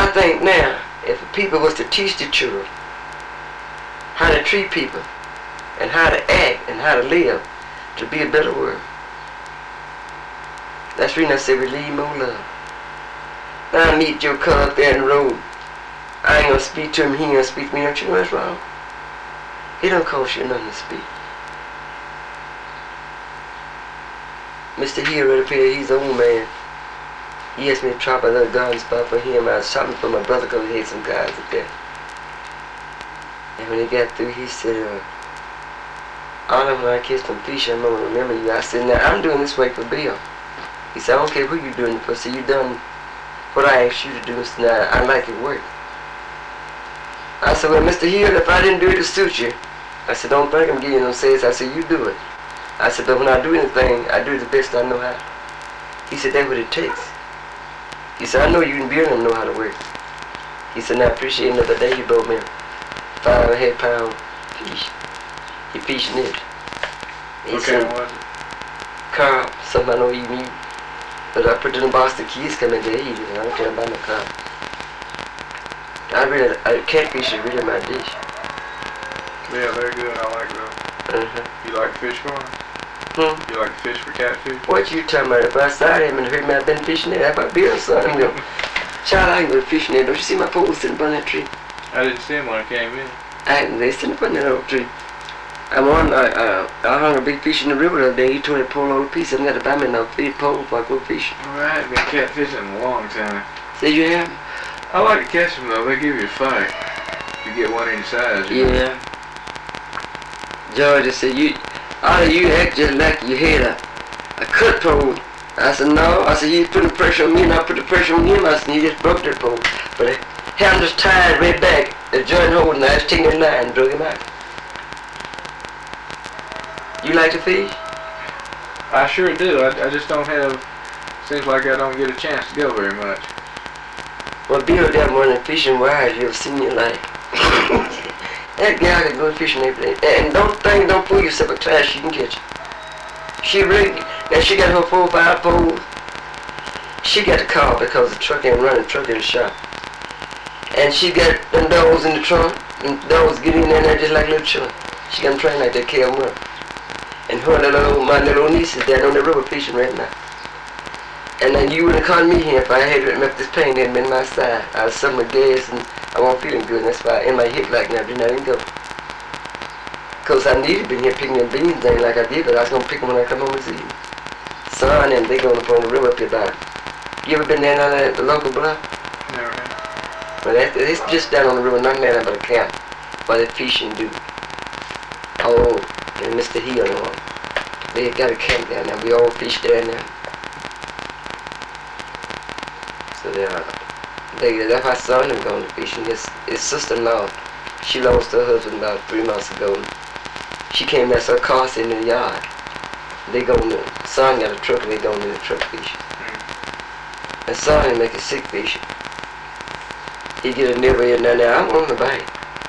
I think now, if people was to teach the children how to treat people and how to act and how to live, to be a better world. That's the reason I say we need more love. Now I meet Joe Cub up there in the road. I ain't gonna speak to him, he ain't gonna speak to me. Don't you know what's wrong? He don't cost you nothing to speak. Mr. Hill right up here, he's an old man. He asked me to drop another garden spot for him. I was shopping for my brother because he had some guys up there. And when he got through, he said, Oliver, when I kissed some fish, I'm gonna remember you. I said, now I'm doing this way for Bill. He said, I don't care who you doing it for. So you done what I asked you to do. So now I like your work. I said, well, Mr. Hill, if I didn't do it to suit you, I said, don't think I'm giving you no sense. I said, you do it. I said, but when I do anything, I do it the best I know how. He said, that's what it takes. He said, I know you and Bill don't know how to work. He said, now I appreciate another day you brought me a 5.5 pound fish. He fishing it. He said, Carl, something I know you need. But I put it in the box, the kids come in there eat it, and I don't care about no carp. Catfish is really my dish. Yeah, they're good. I like them. You like fish for them? You like fish for catfish? What you talking about? If I started him and heard me, I've been fishing there. That's about Bill's son. Child, I can go fishing there. Don't you see my pole sitting up on that tree? I didn't see him when I came in. They sitting up on that old tree. I hung a big fish in the river the other day. He told me to pull all the pieces. I'm going to buy me another big pole before I go fishing. Alright, been catfishing in a long time. Did you have? I like to catch them though. They give you a fight. You get one any size. Yeah. George said, you act just like you had a cut pole. I said, no. I said, you putting pressure on me and I put the pressure on him. I said, you just broke that pole. But the hand just tied right back. The joint holding, I just taking the line and drug him out. You like to fish? I sure do. I just don't have, seems like I don't get a chance to go very much. Well, Bill got more than fishing wise you ever seen in your life. That gal can go fishing every day. And don't fool yourself with trash, she can catch it. She really, now she got her 4 or 5 poles. She got the car because the truck ain't running, the truck in the shop. And she got them dogs in the trunk, and dogs get in there just like little children. She got them trained like that Kel Murray. And my little niece is down on the river fishing right now. And then you wouldn't call me here if I had written up this pain hadn't been my side. I was sucking with gas and I wasn't feeling good, and that's why in my hip like now, didn't I even go. Because I needed to be here picking them beans ain't like I did, but I was going to pick them when I come home this evening. Son and they going up on the river up here by. You ever been down at the local bluff? Never have. Well, it's just down on the river, nothing down but a camp where they fishing do. Oh, and Mr. Hill and all. They got a camp down there. We all fish there now. So that's my son and going to fishing. His sister-in-law, she lost her husband about 3 months ago. She came as her car sitting in the yard. They go in the son got a truck and they go in the truck fishing. And son make a sick fishing. He get a nibble in there. I'm on the bite.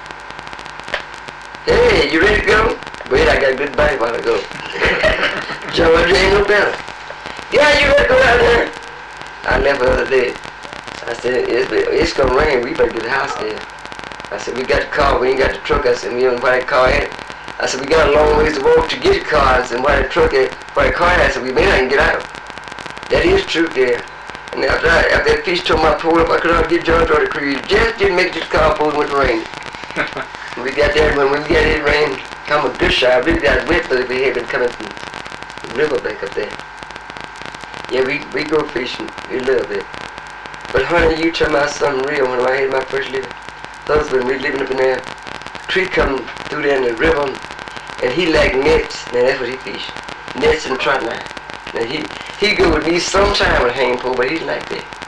Hey, you ready to go? Wait, I got a good bite while I go. George ain't no better. Yeah, you ready to go out there? I left the other day. I said, it's gonna rain, we better get the house there. I said, we got the car, we ain't got the truck. I said, we don't know where that car at. I said, we got a long ways to walk to get the car. I said, where the truck at, where the car at? I said, we may not even get out. That is true there. And after that fish told my pole up, I could not get George or the crew. Just didn't make it to the car pole with the rain. We got there, when we got it rain, come a good shot. We got wet, but we had been coming from the river back up there. Yeah, we go fishing, we love it. But honey, you tell me something real. When I had my first living husband, we living up in there. Creek come through there in the river, and he like nets. Now that's what he fish. Nets and trot line. Now he go with me sometime with a hang pole, but he's like that.